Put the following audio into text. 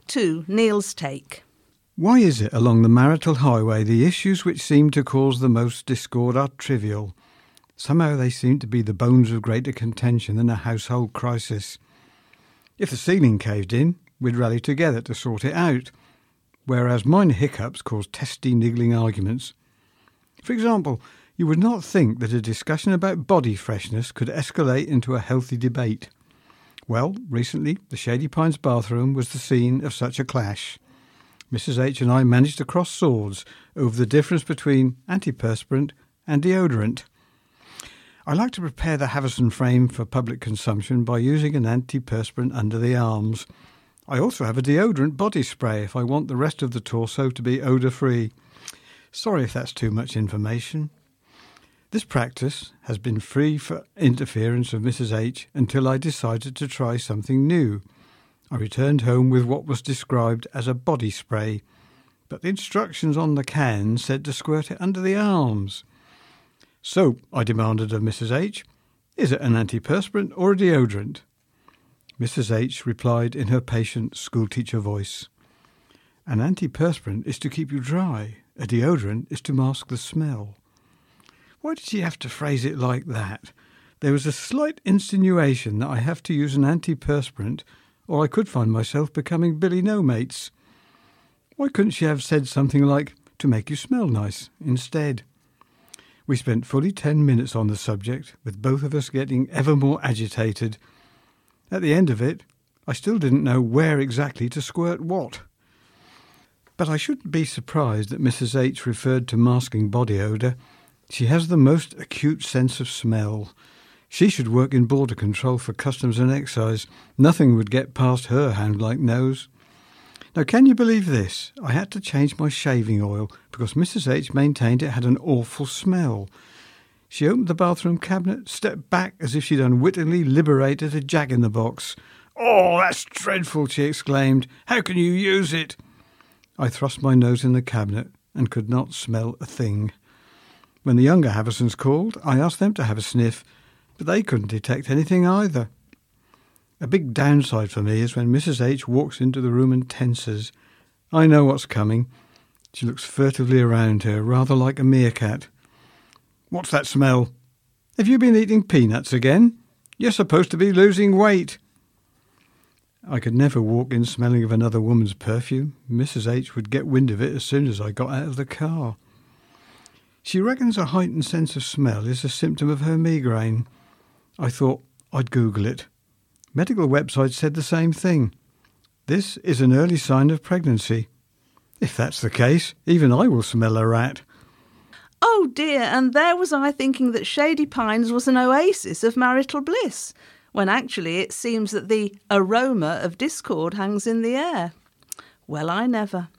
2, Neil's take. Why is it along the marital highway the issues which seem to cause the most discord are trivial? Somehow they seem to be the bones of greater contention than a household crisis. If the ceiling caved in, we'd rally together to sort it out, whereas minor hiccups cause testy, niggling arguments. For example, you would not think that a discussion about body freshness could escalate into a healthy debate. Well, recently, the Shady Pines bathroom was the scene of such a clash. Mrs. H and I managed to cross swords over the difference between antiperspirant and deodorant. I like to prepare the Havison frame for public consumption by using an antiperspirant under the arms. I also have a deodorant body spray if I want the rest of the torso to be odour-free. Sorry if that's too much information. This practice has been free for interference of Mrs. H until I decided to try something new. I returned home with what was described as a body spray, but the instructions on the can said to squirt it under the arms. So, I demanded of Mrs. H, is it an antiperspirant or a deodorant? Mrs. H replied in her patient schoolteacher voice, an antiperspirant is to keep you dry, a deodorant is to mask the smell. Why did she have to phrase it like that? There was a slight insinuation that I have to use an antiperspirant or I could find myself becoming Billy No-Mates. Why couldn't she have said something like, to make you smell nice, instead? We spent fully 10 minutes on the subject, with both of us getting ever more agitated. At the end of it, I still didn't know where exactly to squirt what. But I shouldn't be surprised that Mrs. H referred to masking body odour. She has the most acute sense of smell. She should work in border control for customs and excise. Nothing would get past her hand-like nose. Now, can you believe this? I had to change my shaving oil because Mrs. H maintained it had an awful smell. She opened the bathroom cabinet, stepped back as if she'd unwittingly liberated a jack-in-the-box. "Oh, that's dreadful," she exclaimed. "How can you use it?" I thrust my nose in the cabinet and could not smell a thing. When the younger Havisons called, I asked them to have a sniff, but they couldn't detect anything either. A big downside for me is when Mrs. H walks into the room and tenses. I know what's coming. She looks furtively around her, rather like a meerkat. "What's that smell? Have you been eating peanuts again? You're supposed to be losing weight." I could never walk in smelling of another woman's perfume. Mrs. H would get wind of it as soon as I got out of the car. She reckons a heightened sense of smell is a symptom of her migraine. I thought I'd Google it. Medical websites said the same thing. This is an early sign of pregnancy. If that's the case, even I will smell a rat. Oh dear, and there was I thinking that Shady Pines was an oasis of marital bliss, when actually it seems that the aroma of discord hangs in the air. Well, I never.